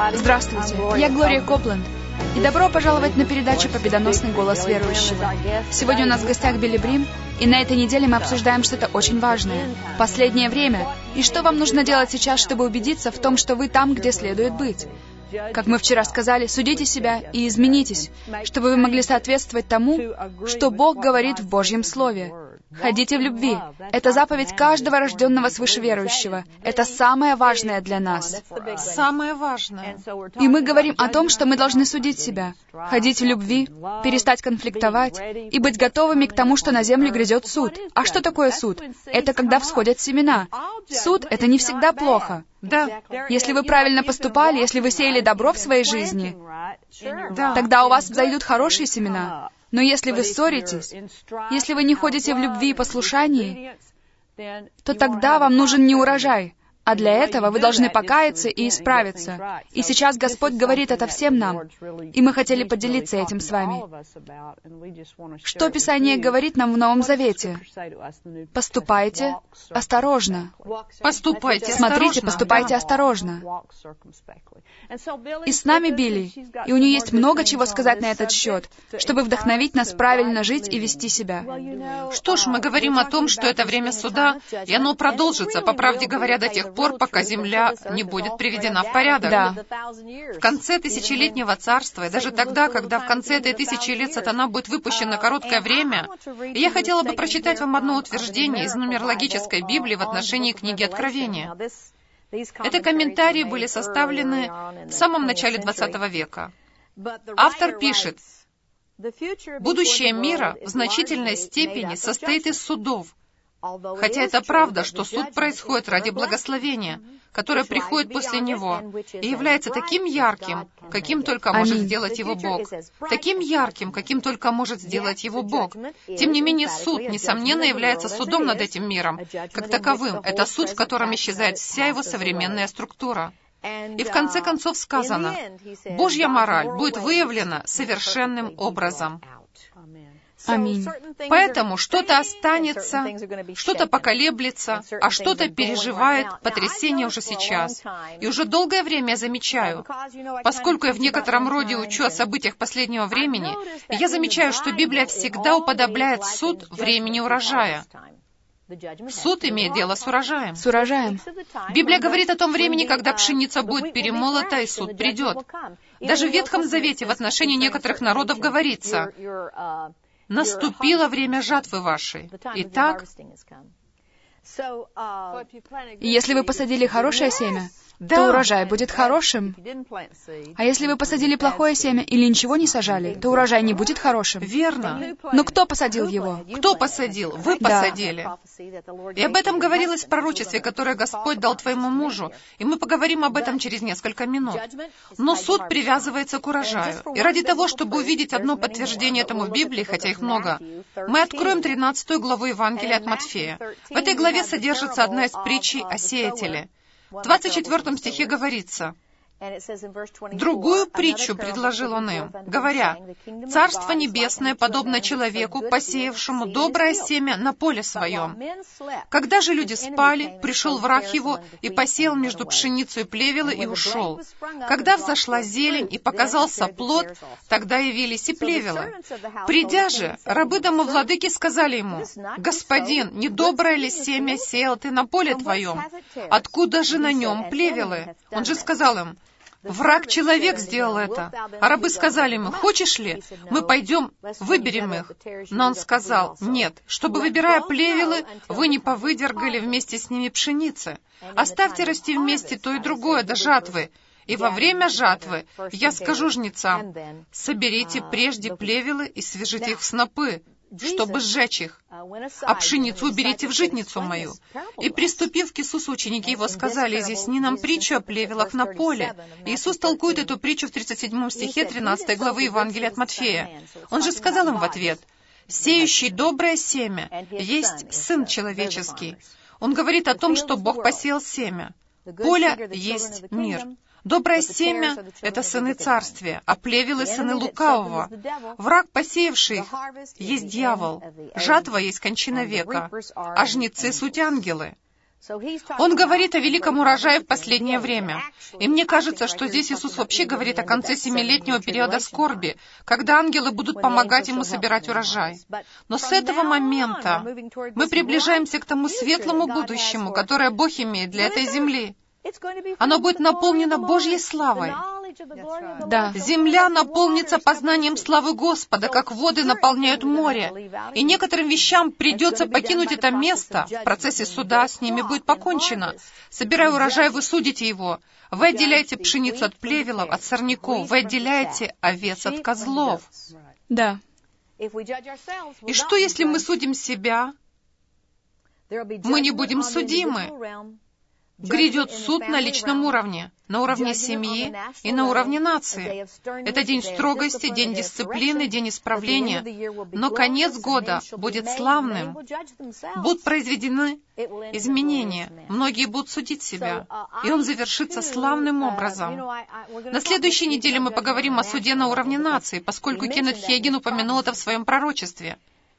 Здравствуйте, я Глория Копленд, и добро пожаловать на передачу «Победоносный голос верующего». Сегодня у нас в гостях Билли Брим, и на этой неделе мы обсуждаем что-то очень важное — последнее время, и что вам нужно делать сейчас, чтобы убедиться в том, что вы там, где следует быть. Как мы вчера сказали, судите себя и изменитесь, чтобы вы могли соответствовать тому, что Бог говорит в Божьем Слове. Ходите в любви. Это заповедь каждого рожденного свыше верующего. Это самое важное для нас. Самое важное. И мы говорим о том, что мы должны судить себя, ходить в любви, перестать конфликтовать и быть готовыми к тому, что на землю грядет суд. А что такое суд? Это когда всходят семена. Суд — это не всегда плохо. Да. Если вы правильно поступали, если вы сеяли добро в своей жизни, тогда у вас взойдут хорошие семена. Но если вы ссоритесь, если вы не ходите в любви и послушании, то тогда вам нужен не урожай, а для этого вы должны покаяться и исправиться. И сейчас Господь говорит это всем нам, и мы хотели поделиться этим с вами. Что Писание говорит нам в Новом Завете? Поступайте осторожно. Поступайте Смотрите, осторожно. поступайте осторожно. И с нами Билли, и у нее есть много чего сказать на этот счет, чтобы вдохновить нас правильно жить и вести себя. Что ж, мы говорим о том, что это время суда, и оно продолжится, по правде говоря, до тех пор, пока земля не будет приведена в порядок. Да. В конце тысячелетнего царства, и даже тогда, когда в конце этой 1000 лет сатана будет выпущен на короткое время, я хотела бы прочитать вам одно утверждение из нумерологической Библии в отношении книги Откровения. Это комментарии были составлены в самом начале 20 века. Автор пишет: «Будущее мира в значительной степени состоит из судов, хотя это правда, что суд происходит ради благословения, которое приходит после него, и является таким ярким, каким только может сделать его Бог. Таким ярким, каким только может сделать его Бог. Тем не менее, суд, несомненно, является судом над этим миром, как таковым. Это суд, в котором исчезает вся его современная структура. И в конце концов сказано, Божья мораль будет выявлена совершенным образом». Аминь. Поэтому что-то останется, что-то поколеблется, а что-то переживает потрясение уже сейчас. И уже долгое время я замечаю, поскольку я в некотором роде учу о событиях последнего времени, я замечаю, что Библия всегда уподобляет суд времени урожая. Суд имеет дело с урожаем. С урожаем. Библия говорит о том времени, когда пшеница будет перемолота, и суд придет. Даже в Ветхом Завете в отношении некоторых народов говорится: «Наступило время жатвы вашей». Итак, Если вы посадили хорошее семя, да, то урожай будет хорошим. А если вы посадили плохое семя или ничего не сажали, то урожай не будет хорошим. верно. Но кто посадил его? Кто посадил? Вы Да. посадили. И об этом говорилось в пророчестве, которое Господь дал твоему мужу, и мы поговорим об этом через несколько минут. Но суд привязывается к урожаю. И ради того, чтобы увидеть одно подтверждение этому в Библии, хотя их много, мы откроем 13 главу Евангелия от Матфея. В этой главе содержится одна из притчей о сеятеле. В 24 стихе говорится: «Другую притчу предложил он им, говоря, «Царство Небесное подобно человеку, посеявшему доброе семя на поле своем. Когда же люди спали, пришел враг его и посеял между пшеницей и плевелы и ушел. Когда взошла зелень и показался плод, тогда явились и плевелы. Придя же, рабы домовладыки сказали ему, «Господин, недоброе ли семя сеял ты на поле твоем? Откуда же на нем плевелы?» Он же сказал им: «Враг-человек сделал это». А рабы сказали ему: «Хочешь ли, мы пойдем, выберем их?» Но он сказал: «Нет, чтобы, выбирая плевелы, вы не повыдергали вместе с ними пшеницы. Оставьте расти вместе то и другое до жатвы. И во время жатвы я скажу жнецам: соберите прежде плевелы и свяжите их в снопы, чтобы сжечь их, а пшеницу уберите в житницу мою». И, приступив к Иисусу, ученики его сказали: «Изъясни нам притчу о плевелах на поле». И Иисус толкует эту притчу в 37 стихе 13 главы Евангелия от Матфея. Он же сказал им в ответ: «Сеющий доброе семя есть Сын Человеческий». Он говорит о том, что Бог посеял семя. Поле есть мир. Доброе семя — это сыны царствия, а плевелы — сыны лукавого. Враг, посеявший их, есть дьявол. Жатва есть кончина века, а жнецы — суть ангелы. Он говорит о великом урожае в последнее время. И мне кажется, что здесь Иисус вообще говорит о конце 7-летнего периода скорби, когда ангелы будут помогать ему собирать урожай. Но с этого момента мы приближаемся к тому светлому будущему, которое Бог имеет для этой земли. Оно будет наполнено Божьей славой. Да. Земля наполнится познанием славы Господа, как воды наполняют море. И некоторым вещам придется покинуть это место. В процессе суда с ними будет покончено. Собирая урожай, вы судите его. Вы отделяете пшеницу от плевелов, от сорняков. Вы отделяете овец от козлов. Да. И что, если мы судим себя? Мы не будем судимы. Грядет суд на личном уровне, на уровне семьи и на уровне нации. Это день строгости, день дисциплины, день исправления. Но конец года будет славным. Будут произведены изменения. Многие будут судить себя. И он завершится славным образом. На следующей неделе мы поговорим о суде на уровне нации, поскольку Кеннет Хейген упомянул это в своем пророчестве.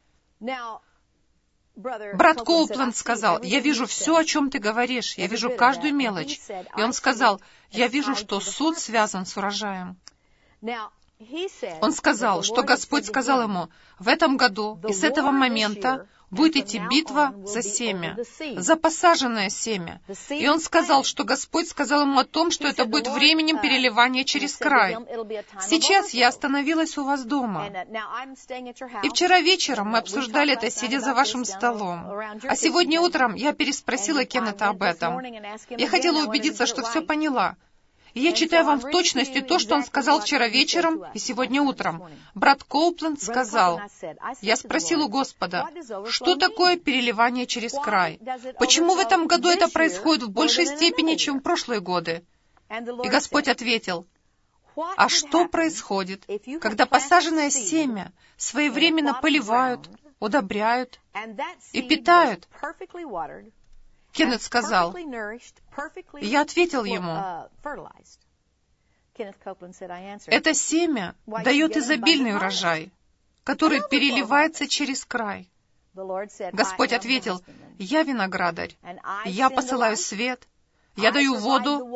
Брат Коупленд сказал: «Я вижу все, о чем ты говоришь, я вижу каждую мелочь». И он сказал: «Я вижу, что суд связан с урожаем». Он сказал, что Господь сказал ему: «В этом году и с этого момента будет идти битва за семя, за посаженное семя». И он сказал, что Господь сказал ему о том, что это будет временем переливания через край. Сейчас я остановилась у вас дома. И вчера вечером мы обсуждали это, сидя за вашим столом. А сегодня утром я переспросила Кеннета об этом. Я хотела убедиться, что все поняла. И я читаю вам в точности то, что он сказал вчера вечером и сегодня утром. Брат Коупленд сказал: «Я спросил у Господа, что такое переливание через край? Почему в этом году это происходит в большей степени, чем в прошлые годы?» И Господь ответил: «А что происходит, когда посаженное семя своевременно поливают, удобряют и питают?» Кеннет сказал, и я ответил ему: «Это семя дает изобильный урожай, который переливается через край». Господь ответил: «Я виноградарь, я посылаю свет, я даю воду,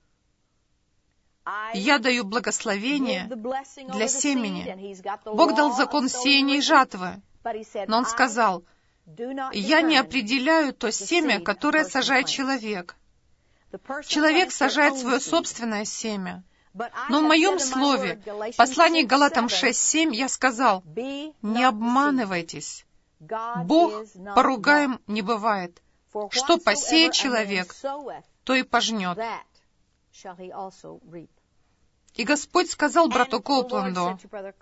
я даю благословение для семени». Бог дал закон сеяния и жатвы, но Он сказал: «Я не определяю то семя, которое сажает человек. Человек сажает свое собственное семя. Но в моем слове, в послании к Галатам 6:7, я сказал: не обманывайтесь. Бог поругаем не бывает. Что посеет человек, то и пожнет». И Господь сказал брату Коупленду: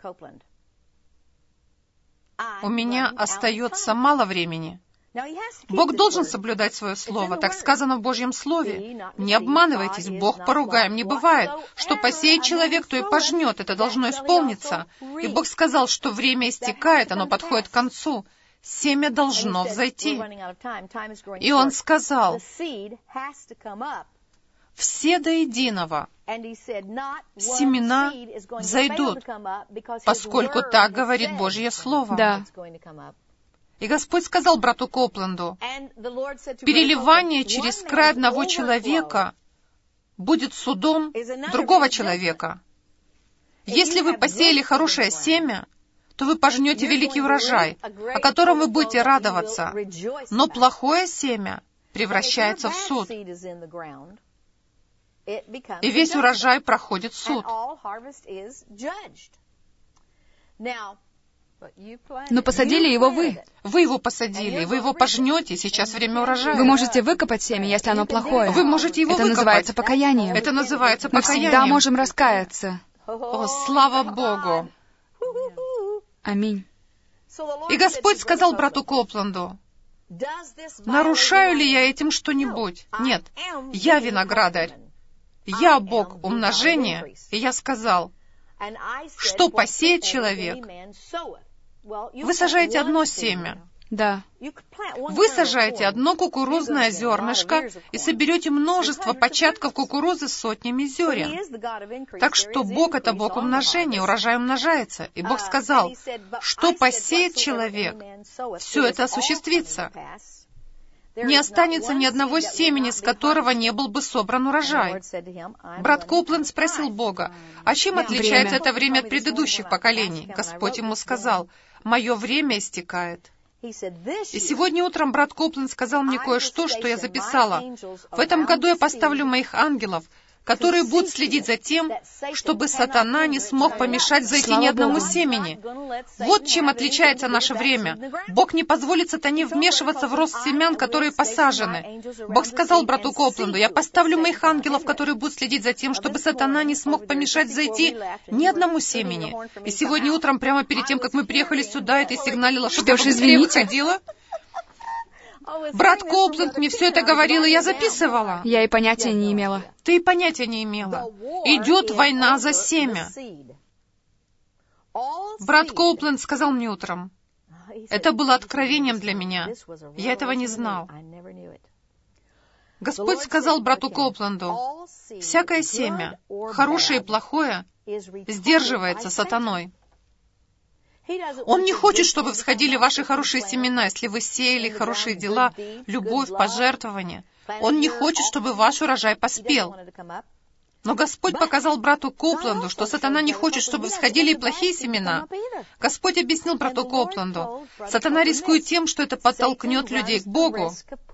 «У меня остается мало времени». Бог должен соблюдать свое слово. Так сказано в Божьем Слове. Не обманывайтесь, Бог поругаем не бывает. Что посеет человек, то и пожнет. Это должно исполниться. И Бог сказал, что время истекает, оно подходит к концу. Семя должно взойти. И Он сказал: все до единого семена взойдут, поскольку так говорит Божье Слово. Да. И Господь сказал брату Коупленду: переливание через край одного человека будет судом другого человека. Если вы посеяли хорошее семя, то вы пожнете великий урожай, о котором вы будете радоваться. Но плохое семя превращается в суд. И весь урожай проходит суд. Но посадили его вы. Вы его посадили, вы его пожнете, сейчас время урожая. Вы можете выкопать семя, если оно плохое. Вы можете его Это выкопать. называется покаянием. Это называется Мы покаянием. всегда можем раскаяться. О, слава Богу! Аминь. И Господь сказал брату Коупленду: нарушаю ли я этим что-нибудь? Нет, я виноградарь. Я Бог умножения, и я сказал: что посеет человек? Вы сажаете одно семя. Да. Вы сажаете одно кукурузное зернышко и соберете множество початков кукурузы с сотнями зерен. Так что Бог — это Бог умножения, урожай умножается. И Бог сказал: что посеет человек, все это осуществится. не останется ни одного семени, с которого не был бы собран урожай. Брат Копленд спросил Бога, а чем отличается это время от предыдущих поколений? Господь ему сказал, «Мое время истекает». И сегодня утром брат Копленд сказал мне кое-что, что я записала. В этом году я поставлю моих ангелов, которые будут следить за тем, чтобы сатана не смог помешать зайти ни одному семени. Вот чем отличается наше время. Бог не позволит сатане вмешиваться в рост семян, которые посажены. Бог сказал брату Копленду, «Я поставлю моих ангелов, которые будут следить за тем, чтобы сатана не смог помешать зайти ни одному семени». И сегодня утром, прямо перед тем, как мы приехали сюда, и ты сигналила, чтобы я быстрее выходила. Брат Копленд мне все это говорил, и я записывала. Я и понятия не имела. Ты и понятия не имела. Идет война за семя. Брат Копленд сказал мне утром, это было откровением для меня. Я этого не знал. Господь сказал брату Копленду, всякое семя, хорошее и плохое, сдерживается сатаной. Он не хочет, чтобы всходили ваши хорошие семена, если вы сеяли хорошие дела, любовь, пожертвования. Он не хочет, чтобы ваш урожай поспел. Но Господь показал брату Копленду, что сатана не хочет, чтобы всходили и плохие семена. Господь объяснил брату Копленду, сатана рискует тем, что это подтолкнет людей к Богу.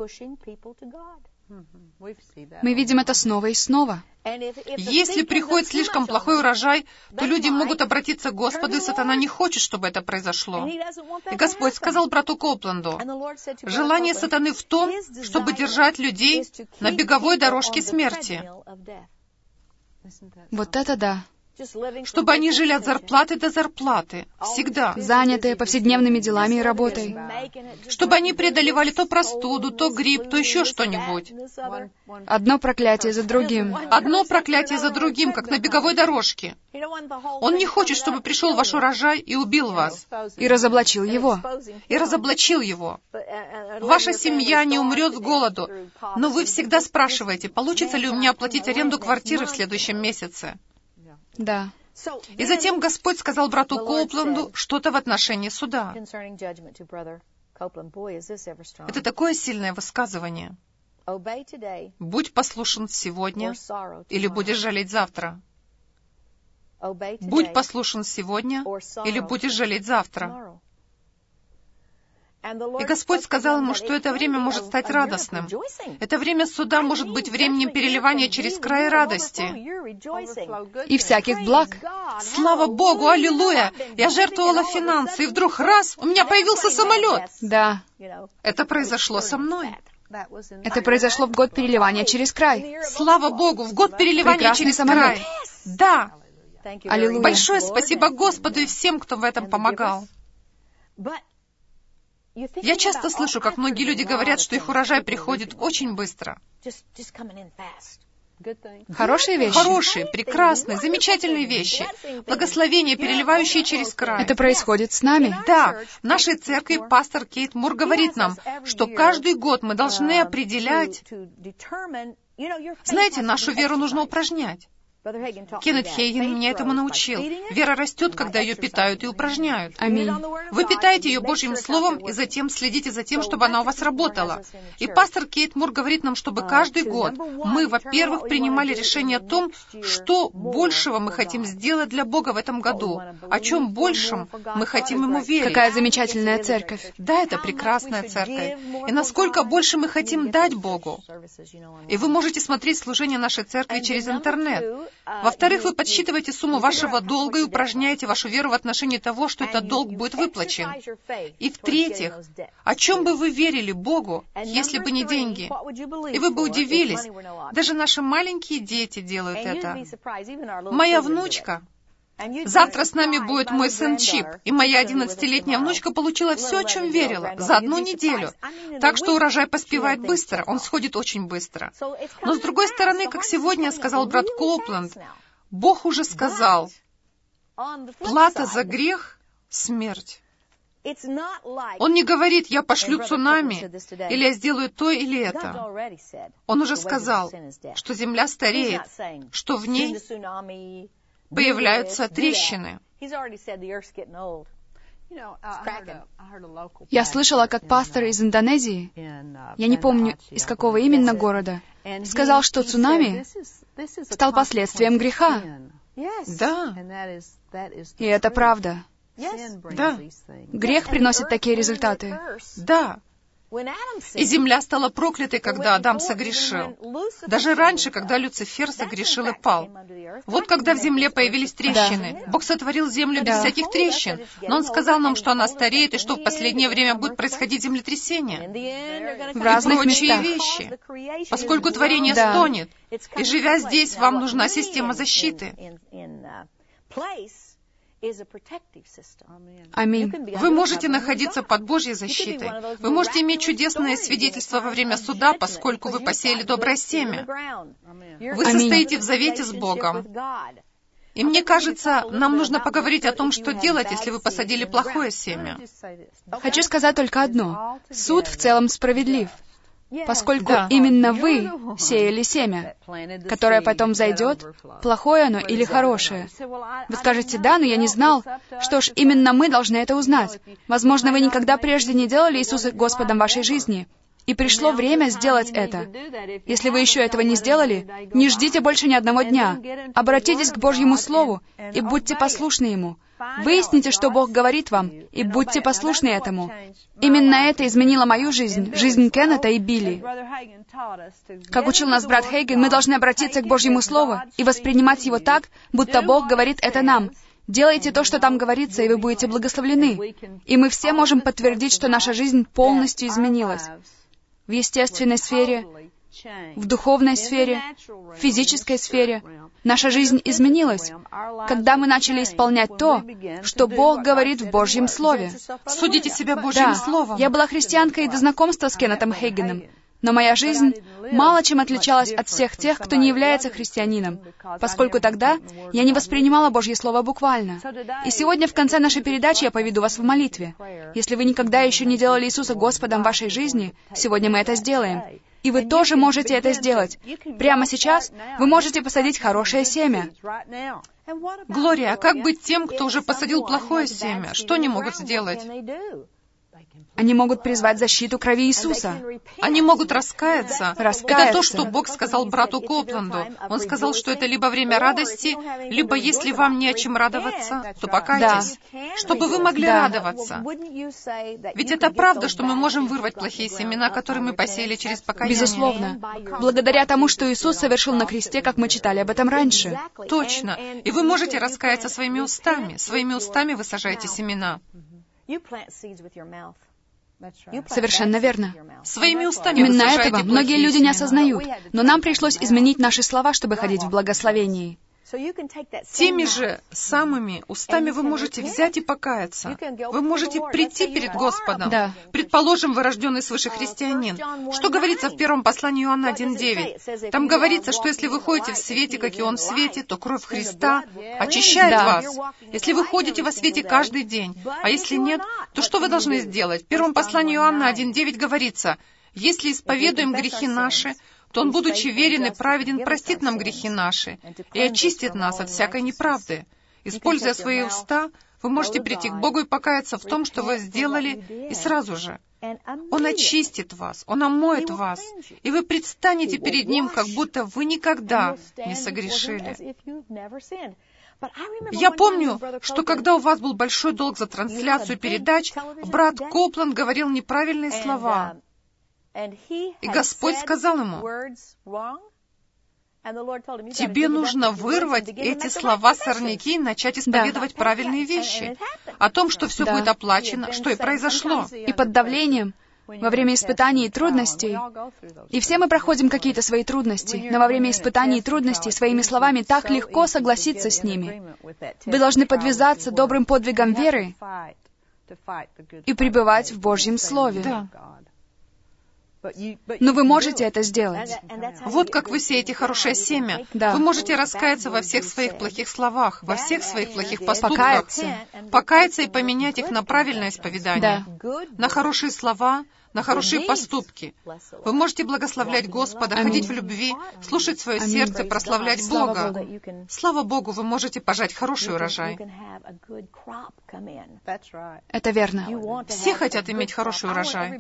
Мы видим это снова и снова. Если приходит слишком плохой урожай, то люди могут обратиться к Господу, и сатана не хочет, чтобы это произошло. И Господь сказал брату Копленду, желание сатаны в том, чтобы держать людей на беговой дорожке смерти. Вот это да. Чтобы они жили от зарплаты до зарплаты, всегда. Занятые повседневными делами и работой. Чтобы они преодолевали то простуду, то грипп, то еще что-нибудь. Одно проклятие за другим. Одно проклятие за другим, как на беговой дорожке. Он не хочет, чтобы пришел ваш урожай и убил вас. И разоблачил его. И разоблачил его. Ваша семья не умрет с голоду, но вы всегда спрашиваете, получится ли у меня оплатить аренду квартиры в следующем месяце. Да. И затем Господь сказал брату Копленду что-то в отношении суда. Это такое сильное высказывание. Будь послушен сегодня, или будешь жалеть завтра. Будь послушен сегодня, или будешь жалеть завтра. И Господь сказал ему, что это время может стать радостным. Это время суда может быть временем переливания через край радости. И всяких благ. Слава Богу, аллилуйя! Я жертвовала финансы, и вдруг раз, у меня появился самолет. Да. Это произошло со мной. Это произошло в год переливания через край. Слава Богу, в год переливания Прекрасный через самолет. край. Да. Аллилуйя. Большое спасибо Господу и всем, кто в этом помогал. Я часто слышу, как многие люди говорят, что их урожай приходит очень быстро. Хорошие вещи. Хорошие, прекрасные, замечательные вещи. Благословения, переливающие через край. Это происходит с нами. Да, в нашей церкви пастор Кейт Мур говорит нам, что каждый год мы должны определять... Знаете, нашу веру нужно упражнять. Кеннет Хейген меня этому научил. Вера растет, когда ее питают и упражняют. Аминь. Вы питаете ее Божьим Словом, и затем следите за тем, чтобы она у вас работала. И пастор Кейт Мур говорит нам, чтобы каждый год мы, во-первых, принимали решение о том, что большего мы хотим сделать для Бога в этом году, о чем большем мы хотим Ему верить. Какая замечательная церковь. Да, это прекрасная церковь. И насколько больше мы хотим дать Богу. И вы можете смотреть служение нашей церкви через интернет. Во-вторых, вы подсчитываете сумму вашего долга и упражняете вашу веру в отношении того, что этот долг будет выплачен. И в-третьих, о чем бы вы верили Богу, если бы не деньги? И вы бы удивились. Даже наши маленькие дети делают это. Моя внучка... Завтра с нами будет мой сын Чип, и моя 11-летняя внучка получила все, о чем верила, за 1 неделю. Так что урожай поспевает быстро, он сходит очень быстро. Но с другой стороны, как сегодня сказал брат Копленд, Бог уже сказал, плата за грех — смерть. Он не говорит, я пошлю цунами, или я сделаю то или это. Он уже сказал, что земля стареет, что в ней появляются трещины. Я слышала, как пастор из Индонезии, я не помню, из какого именно города, сказал, что цунами стал последствием греха. Да. И это правда. Да. Грех приносит такие результаты. Да. И земля стала проклятой, когда Адам согрешил. Даже раньше, когда Люцифер согрешил и пал. Вот когда в земле появились трещины. Бог сотворил землю без всяких трещин. Но Он сказал нам, что она стареет, и что в последнее время будет происходить землетрясение. В разных прочие местах. вещи. Поскольку творение стонет. И живя здесь, вам нужна система защиты. Аминь. Вы можете находиться под Божьей защитой. Вы можете иметь чудесное свидетельство во время суда, поскольку вы посеяли доброе семя. Вы состоите в завете с Богом. И мне кажется, нам нужно поговорить о том, что делать, если вы посадили плохое семя. Хочу сказать только одно. Суд в целом справедлив, поскольку именно вы сеяли семя, которое потом зайдет, плохое оно или хорошее. Вы скажете, да, но я не знал. Что ж, именно мы должны это узнать. Возможно, вы никогда прежде не делали Иисуса Господом вашей жизни. И пришло время сделать это. Если вы еще этого не сделали, не ждите больше ни одного дня. Обратитесь к Божьему Слову и будьте послушны Ему. Выясните, что Бог говорит вам, и будьте послушны этому. Именно это изменило мою жизнь, жизнь Кеннета и Билли. Как учил нас брат Хейген, мы должны обратиться к Божьему Слову и воспринимать его так, будто Бог говорит это нам. Делайте то, что там говорится, и вы будете благословлены. И мы все можем подтвердить, что наша жизнь полностью изменилась. В естественной сфере, в духовной сфере, в физической сфере. Наша жизнь изменилась, когда мы начали исполнять то, что Бог говорит в Божьем Слове. Судите себя Божьим Словом. Я была христианкой и до знакомства с Кеннетом Хейгеном, но моя жизнь мало чем отличалась от всех тех, кто не является христианином, поскольку тогда я не воспринимала Божье Слово буквально. И сегодня в конце нашей передачи я поведу вас в молитве. Если вы никогда еще не делали Иисуса Господом в вашей жизни, сегодня мы это сделаем. И вы тоже можете это сделать. Прямо сейчас вы можете посадить хорошее семя. Глория, а как быть тем, кто уже посадил плохое семя? Что они могут сделать? Они могут призвать защиту крови Иисуса. Они могут раскаяться. Раскаяться. Это то, что Бог сказал брату Копланду. Он сказал, что это либо время радости, либо если вам не о чем радоваться, то покайтесь, чтобы вы могли радоваться. Ведь это правда, что мы можем вырвать плохие семена, которые мы посеяли через покаяние. Безусловно. Благодаря тому, что Иисус совершил на кресте, как мы читали об этом раньше. Точно. И вы можете раскаяться своими устами. Своими устами вы сажаете семена. Совершенно верно. Своими устами Именно вы сажаете этого многие плохие люди не семена. осознают, но нам пришлось изменить наши слова, чтобы ходить в благословении. Теми же самыми устами вы можете взять и покаяться. Вы можете прийти перед Господом. Да. Предположим, вы рожденный свыше христианин. Что говорится в первом послании Иоанна 1:9? Там говорится, что если вы ходите в свете, как и Он в свете, то кровь Христа очищает вас. Если вы ходите во свете каждый день, а если нет, то что вы должны сделать? В первом послании Иоанна 1:9 говорится, «Если исповедуем грехи наши, то Он, будучи верен и праведен, простит нам грехи наши и очистит нас от всякой неправды». Используя свои уста, вы можете прийти к Богу и покаяться в том, что вы сделали, и сразу же Он очистит вас, Он омоет вас, и вы предстанете перед Ним, как будто вы никогда не согрешили. Я помню, что когда у вас был большой долг за трансляцию передач, брат Копланд говорил неправильные слова. И Господь сказал ему, тебе нужно вырвать эти слова-сорняки и начать исповедовать правильные вещи. О том, что все будет оплачено, что и произошло. И под давлением, во время испытаний и трудностей, и все мы проходим какие-то свои трудности, но во время испытаний и трудностей своими словами так легко согласиться с ними. Вы должны подвязаться добрым подвигом веры и пребывать в Божьем Слове. Да. Но вы можете это сделать. Вот как вы сеете хорошее семя. Да. Вы можете раскаяться во всех своих плохих словах, во всех своих плохих поступках. Покаяться. Покаяться и поменять их на правильное исповедание. Да. На хорошие слова, на хорошие поступки. Вы можете благословлять Господа, ходить в любви, слушать свое сердце, прославлять Бога. Слава Богу, вы можете пожать хороший урожай. Это верно. Все хотят иметь хороший урожай.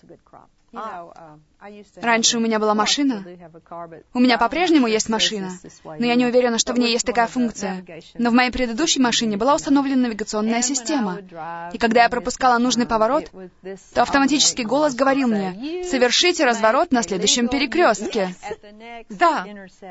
Раньше у меня была машина. У меня по-прежнему есть машина, но я не уверена, что в ней есть такая функция. Но в моей предыдущей машине была установлена навигационная система. И когда я пропускала нужный поворот, то автоматический голос говорил мне: «Совершите разворот на следующем перекрестке». Да.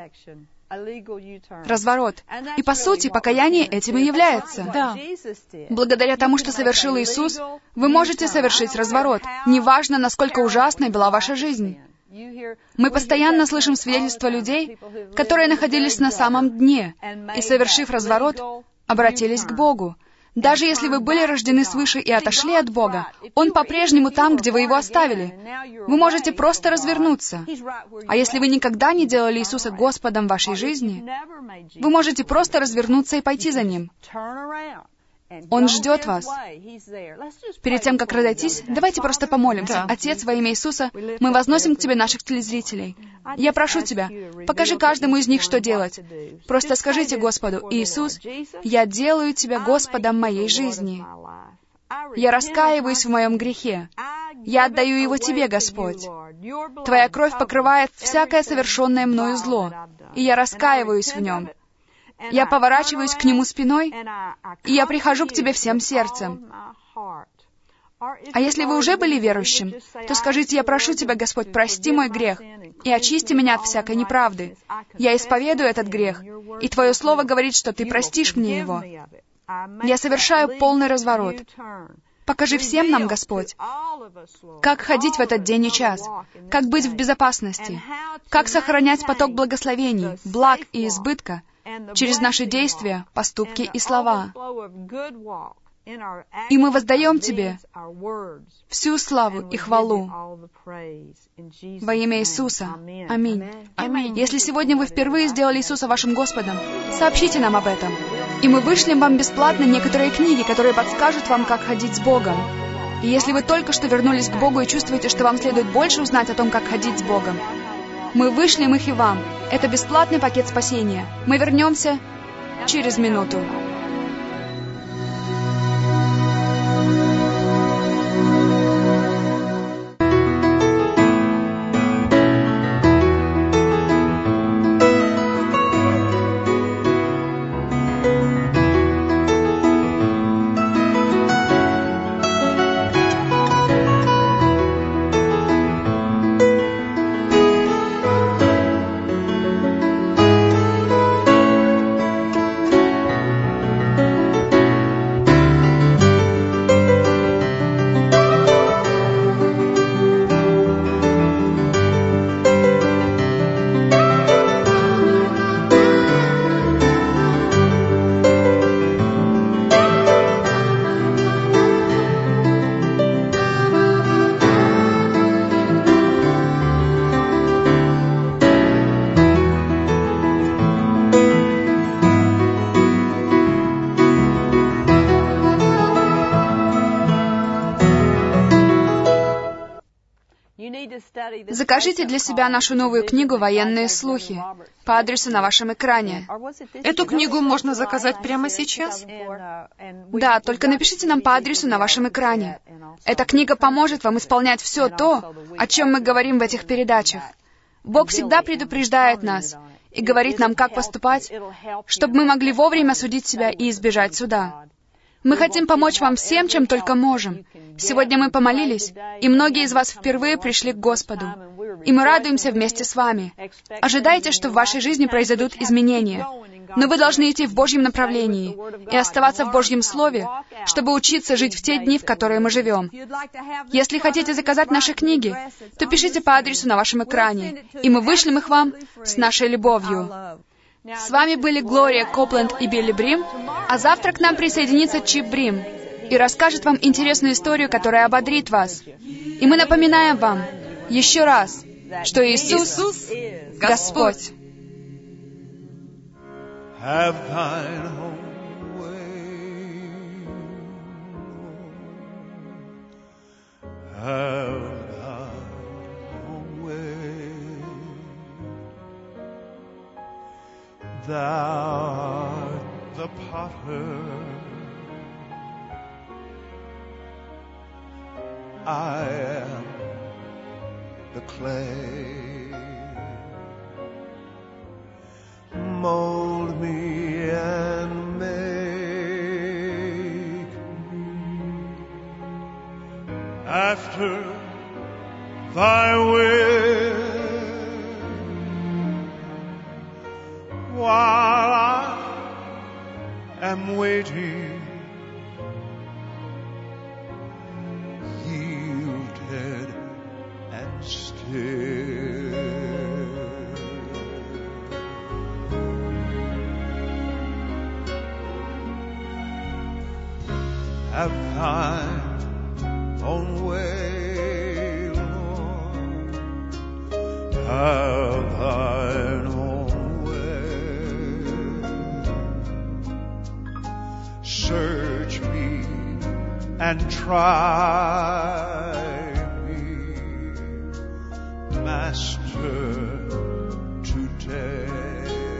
Разворот. И по сути, покаяние этим и является. Да. Благодаря тому, что совершил Иисус, вы можете совершить разворот, неважно, насколько ужасной была ваша жизнь. Мы постоянно слышим свидетельства людей, которые находились на самом дне и, совершив разворот, обратились к Богу. Даже если вы были рождены свыше и отошли от Бога, Он по-прежнему там, где вы Его оставили. Вы можете просто развернуться. А если вы никогда не делали Иисуса Господом вашей жизни, вы можете просто развернуться и пойти за Ним. Он ждет вас. Перед тем, как разойтись, давайте просто помолимся. Да. Отец, во имя Иисуса, мы возносим к Тебе наших телезрителей. Я прошу Тебя, покажи каждому из них, что делать. Просто скажите Господу: «Иисус, я делаю Тебя Господом моей жизни. Я раскаиваюсь в моем грехе. Я отдаю его Тебе, Господь. Твоя кровь покрывает всякое совершенное мною зло, и я раскаиваюсь в нем. Я поворачиваюсь к Нему спиной, и я прихожу к Тебе всем сердцем». А если вы уже были верующим, то скажите: «Я прошу Тебя, Господь, прости мой грех и очисти меня от всякой неправды. Я исповедую этот грех, и Твое Слово говорит, что Ты простишь мне его. Я совершаю полный разворот. Покажи всем нам, Господь, как ходить в этот день и час, как быть в безопасности, как сохранять поток благословений, благ и избытка через наши действия, поступки и слова. И мы воздаем Тебе всю славу и хвалу во имя Иисуса. Аминь. Аминь. Если сегодня вы впервые сделали Иисуса вашим Господом, сообщите нам об этом. И мы вышлем вам бесплатно некоторые книги, которые подскажут вам, как ходить с Богом. И если вы только что вернулись к Богу и чувствуете, что вам следует больше узнать о том, как ходить с Богом, мы вышлем их и вам. Это бесплатный пакет спасения. Мы вернемся через минуту. Закажите для себя нашу новую книгу «Военные слухи» по адресу на вашем экране. Эту книгу можно заказать прямо сейчас. Да, только напишите нам по адресу на вашем экране. Эта книга поможет вам исполнять все то, о чем мы говорим в этих передачах. Бог всегда предупреждает нас и говорит нам, как поступать, чтобы мы могли вовремя судить себя и избежать суда. Мы хотим помочь вам всем, чем только можем. Сегодня мы помолились, и многие из вас впервые пришли к Господу. И мы радуемся вместе с вами. Ожидайте, что в вашей жизни произойдут изменения. Но вы должны идти в Божьем направлении и оставаться в Божьем Слове, чтобы учиться жить в те дни, в которые мы живем. Если хотите заказать наши книги, то пишите по адресу на вашем экране, и мы вышлем их вам с нашей любовью. С вами были Глория Копленд и Билли Брим, а завтра к нам присоединится Чип Брим и расскажет вам интересную историю, которая ободрит вас. И мы напоминаем вам еще раз, что Иисус — Господь. Have thine own way. Have thou art the potter, I am the clay. Mold me and make me after thy will, while I am waiting, yielded and still. Have thine own way, Lord. Have thine own way. Search me and try me, Master, today.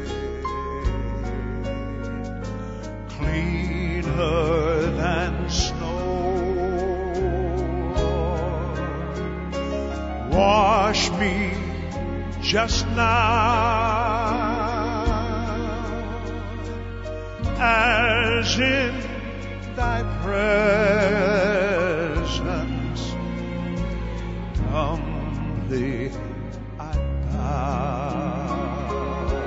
Cleaner than snow, Lord. Wash me just now, as in thy presence humbly I bow.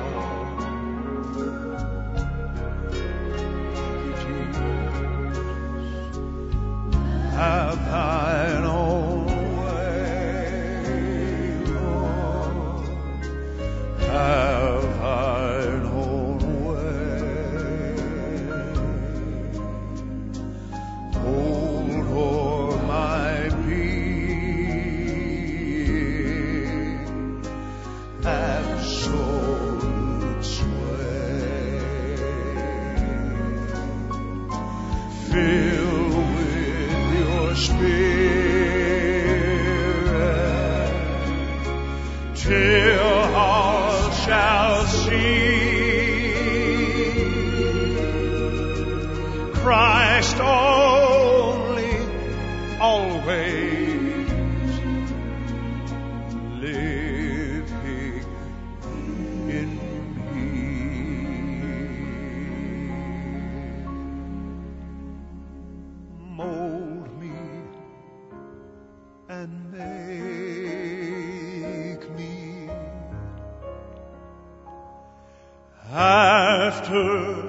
Have thine own way, Lord. Have thine own way. Hold o'er my being absolute sway. Fill with your Spirit till all shall see Christ only, always living in me. Mold me and make me after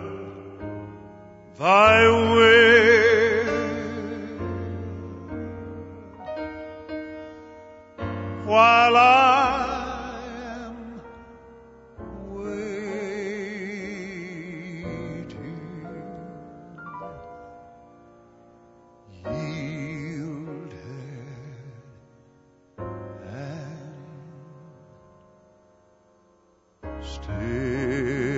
thy will, while I am waiting, yielded and still.